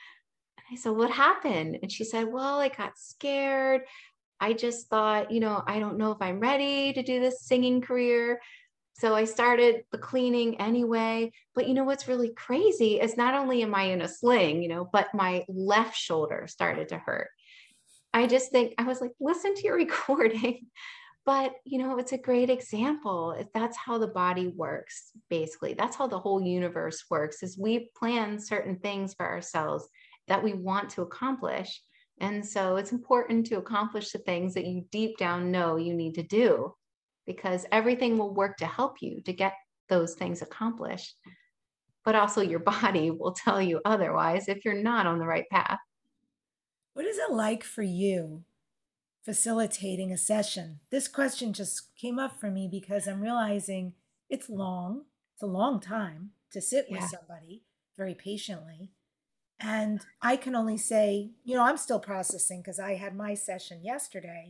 I said, what happened? And she said, well, I got scared. I just thought, I don't know if I'm ready to do this singing career. So I started the cleaning anyway. But what's really crazy is not only am I in a sling, but my left shoulder started to hurt. I just think, I was like, listen to your recording. But, it's a great example. That's how the body works, basically. That's how the whole universe works, is we plan certain things for ourselves that we want to accomplish. And so it's important to accomplish the things that you deep down know you need to do, because everything will work to help you to get those things accomplished. But also your body will tell you otherwise if you're not on the right path. What is it like for you facilitating a session? This question just came up for me because I'm realizing it's long. It's a long time to sit with somebody very patiently. And I can only say, I'm still processing because I had my session yesterday.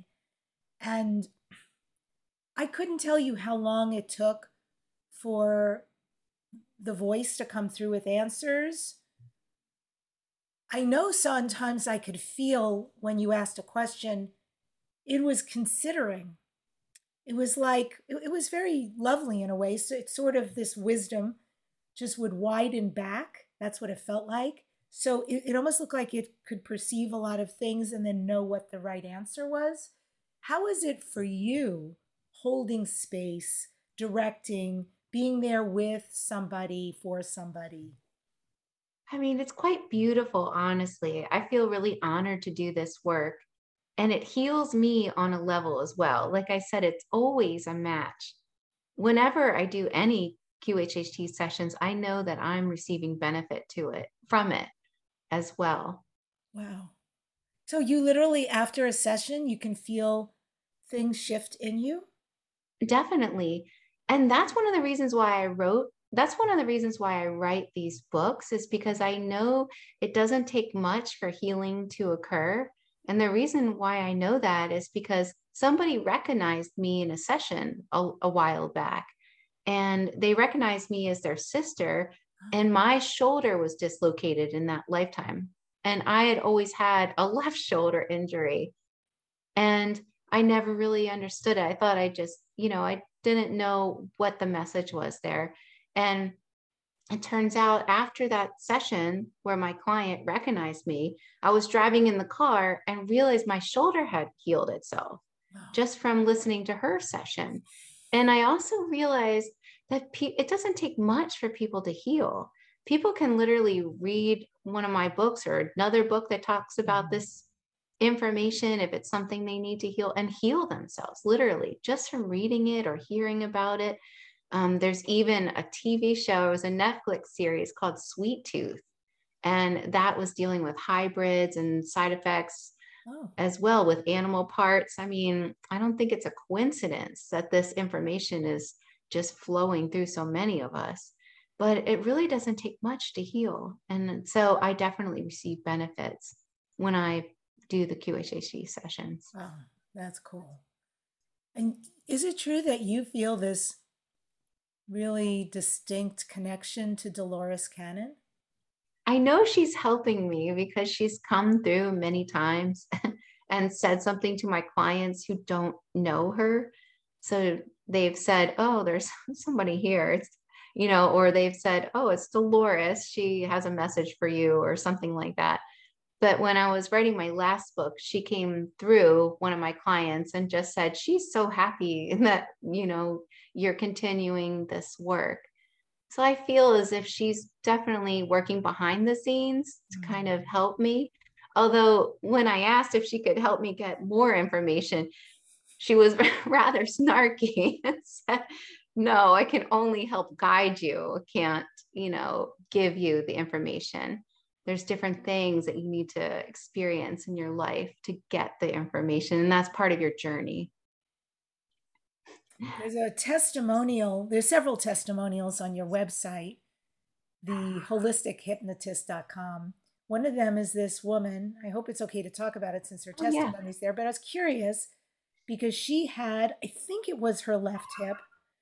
And I couldn't tell you how long it took for the voice to come through with answers. I know sometimes I could feel when you asked a question, it was considering. It was like, it was very lovely in a way. So it's sort of this wisdom just would widen back. That's what it felt like. So it almost looked like it could perceive a lot of things and then know what the right answer was. How is it for you holding space, directing, being there with somebody, for somebody? I mean, it's quite beautiful, honestly. I feel really honored to do this work. And it heals me on a level as well. Like I said, it's always a match. Whenever I do any QHHT sessions, I know that I'm receiving benefit from it as well. Wow. So you literally, after a session, you can feel things shift in you? Definitely. And that's one of the reasons why I write these books, is because I know it doesn't take much for healing to occur. And the reason why I know that is because somebody recognized me in a session a while back, and they recognized me as their sister, and my shoulder was dislocated in that lifetime. And I had always had a left shoulder injury, and I never really understood it. I thought I just, I didn't know what the message was there. And it turns out after that session where my client recognized me, I was driving in the car and realized my shoulder had healed itself just from listening to her session. And I also realized that it doesn't take much for people to heal. People can literally read one of my books or another book that talks about this information, if it's something they need to heal, and heal themselves, literally, just from reading it or hearing about it. There's even a TV show, it was a Netflix series called Sweet Tooth, and that was dealing with hybrids and side effects as well with animal parts. I mean, I don't think it's a coincidence that this information is just flowing through so many of us, but it really doesn't take much to heal. And so I definitely receive benefits when I do the QHHT sessions. Wow, that's cool. And is it true that you feel this really distinct connection to Dolores Cannon? I know she's helping me because she's come through many times and said something to my clients who don't know her. So they've said, oh, there's somebody here. It's, you know, or they've said, oh, it's Dolores. She has a message for you or something like that. But when I was writing my last book, she came through, one of my clients, and just said, she's so happy that, you know, you're continuing this work. So I feel as if she's definitely working behind the scenes to kind of help me. Although when I asked if she could help me get more information, she was rather snarky and said, no, I can only help guide you. I can't, you know, give you the information. There's different things that you need to experience in your life to get the information. And that's part of your journey. There's a testimonial. There's several testimonials on your website, the holistichypnotist.com. One of them is this woman. I hope it's okay to talk about it since her testimony's there, but I was curious because she had, I think it was her left hip.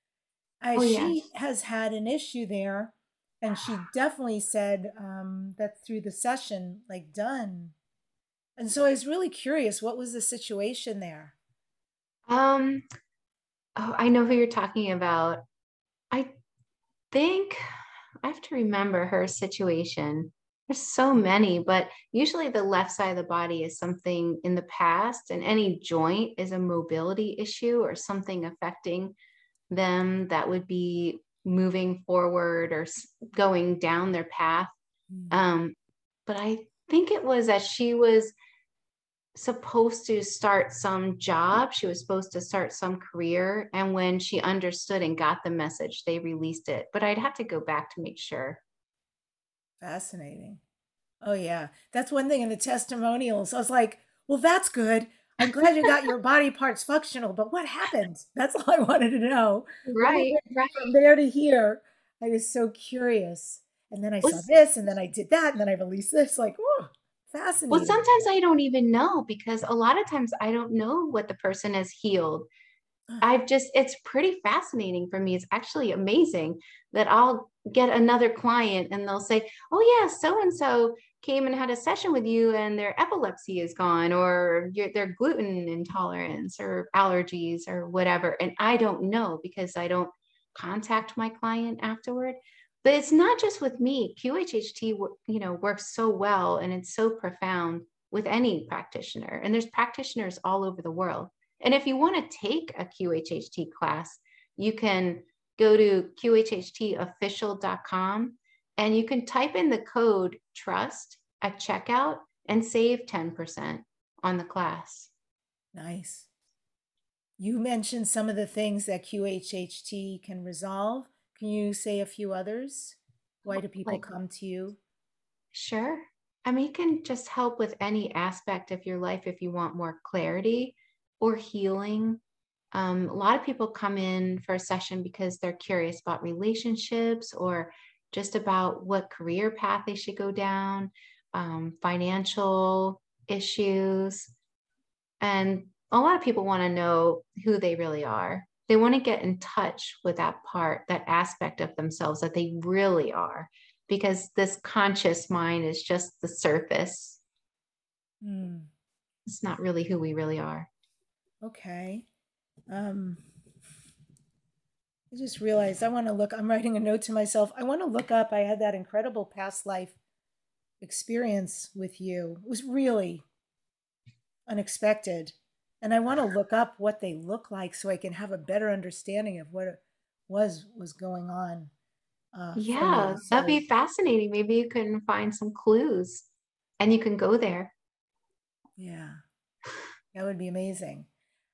She has had an issue there, and she definitely said that through the session, like done. And so I was really curious, what was the situation there? Oh, I know who you're talking about. I think I have to remember her situation. There's so many, but usually the left side of the body is something in the past, and any joint is a mobility issue or something affecting them that would be moving forward or going down their path. But I think it was that she was supposed to start some job. She was supposed to start some career. And when she understood and got the message, they released it. But I'd have to go back to make sure. Fascinating. Oh, yeah. That's one thing in the testimonials. I was like, well, that's good. I'm glad you got your body parts functional, but what happened? That's all I wanted to know. Right. From there to here, I was so curious. And then I saw this, and then I did that, and then I released this. Like, oh, fascinating. Well, sometimes I don't even know, because a lot of times I don't know what the person has healed. It's pretty fascinating for me. It's actually amazing that I'll get another client and they'll say, oh yeah, so-and-so came and had a session with you and their epilepsy is gone, or their gluten intolerance or allergies or whatever. And I don't know because I don't contact my client afterward. But it's not just with me. QHHT, works so well, and it's so profound with any practitioner. And there's practitioners all over the world. And if you want to take a QHHT class, you can go to qhhtofficial.com and you can type in the code TRUST at checkout and save 10% on the class. Nice. You mentioned some of the things that QHHT can resolve. Can you say a few others? Why do people come to you? Sure. I mean, it can just help with any aspect of your life if you want more clarity or healing. A lot of people come in for a session because they're curious about relationships or just about what career path they should go down, financial issues. And a lot of people want to know who they really are. They want to get in touch with that part, that aspect of themselves that they really are, because this conscious mind is just the surface. It's not really who we really are. Okay. I just realized I'm writing a note to myself. I want to look up, I had that incredible past life experience with you. It was really unexpected. And I want to look up what they look like so I can have a better understanding of what it was going on. Yeah, that'd be fascinating. Maybe you can find some clues and you can go there. Yeah, that would be amazing.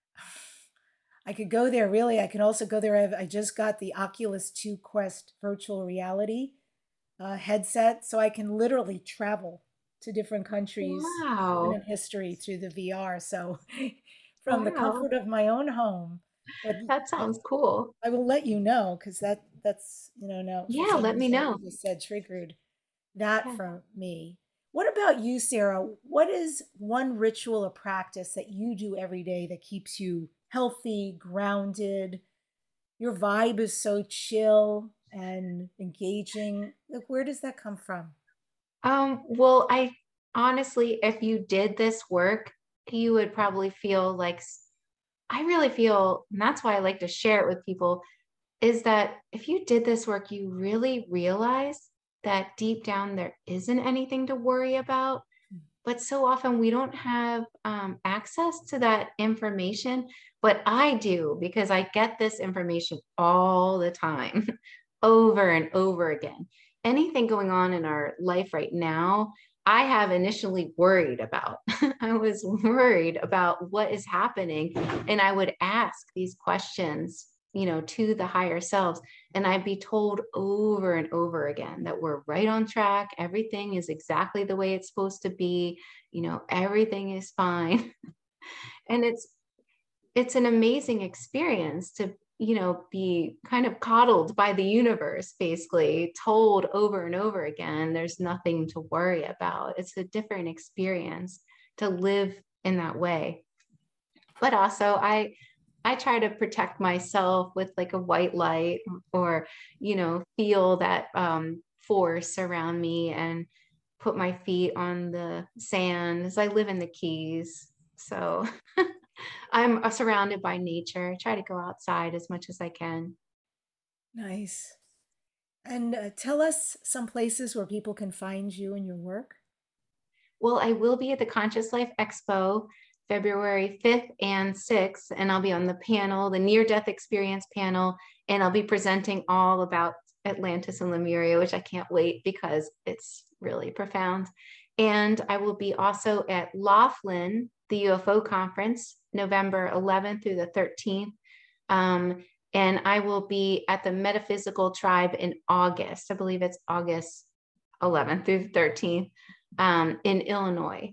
I could go there, really. I can also go there. I just got the Oculus 2 Quest virtual reality headset, so I can literally travel to different countries in history through the VR. So from the comfort of my own home. But that sounds cool. I will let you know, because that's, no. Yeah, let me know. You just said triggered that for me. What about you, Sarah? What is one ritual or practice that you do every day that keeps you healthy, grounded? Your vibe is so chill and engaging. Like, where does that come from? Well, I honestly, if you did this work, you would probably feel like, I really feel, and that's why I like to share it with people, is that if you did this work, you really realize that deep down there isn't anything to worry about. But so often we don't have access to that information. But I do, because I get this information all the time, over and over again. Anything going on in our life right now, I have initially worried about. I was worried about what is happening. And I would ask these questions, to the higher selves. And I'd be told over and over again that we're right on track. Everything is exactly the way it's supposed to be. Everything is fine. And it's an amazing experience to, be kind of coddled by the universe, basically told over and over again, there's nothing to worry about. It's a different experience to live in that way. But also I try to protect myself with like a white light, or, feel that force around me, and put my feet on the sand, as I live in the Keys. So I'm surrounded by nature. I try to go outside as much as I can. Nice. And tell us some places where people can find you and your work. Well, I will be at the Conscious Life Expo February 5th and 6th, and I'll be on the panel, the near-death experience panel, and I'll be presenting all about Atlantis and Lemuria, which I can't wait because it's really profound. And I will be also at Laughlin, the UFO conference, November 11th through the 13th. And I will be at the Metaphysical Tribe in August. I believe it's August 11th through the 13th in Illinois.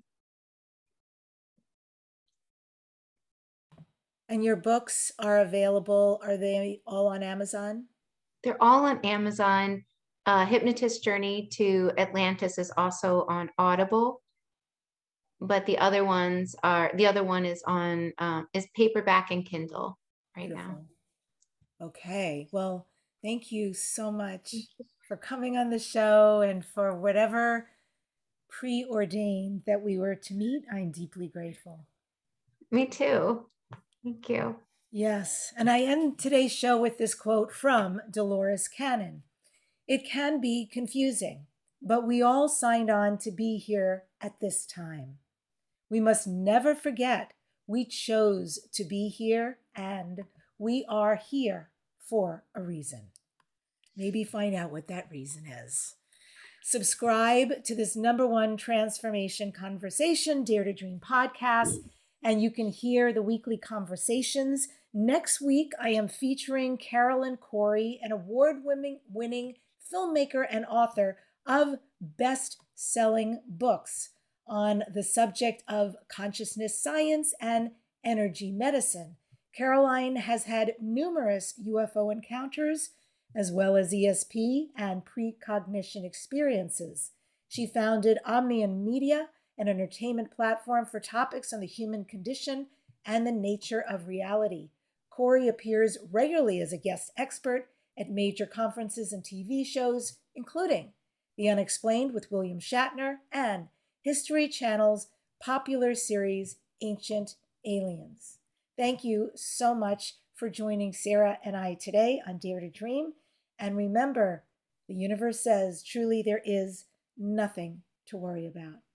And your books are available. Are they all on Amazon? They're all on Amazon. Hypnotist Journey to Atlantis is also on Audible, but the other one is on is paperback and Kindle right now. Okay. Well, thank you so much for coming on the show, and for whatever preordained that we were to meet. I'm deeply grateful. Me too. Thank you. Yes. And I end today's show with this quote from Dolores Cannon. It can be confusing, but we all signed on to be here at this time. We must never forget we chose to be here, and we are here for a reason. Maybe find out what that reason is. Subscribe to this #1 transformation conversation, Dare to Dream podcast, and you can hear the weekly conversations. Next week, I am featuring Carolyn Corey, an award-winning filmmaker and author of best-selling books on the subject of consciousness science and energy medicine. Caroline has had numerous UFO encounters, as well as ESP and precognition experiences. She founded Omnium Media, an entertainment platform for topics on the human condition and the nature of reality. Corey appears regularly as a guest expert at major conferences and TV shows, including The Unexplained with William Shatner and History Channel's popular series, Ancient Aliens. Thank you so much for joining Sarah and I today on Dare to Dream. And remember, the universe says truly there is nothing to worry about.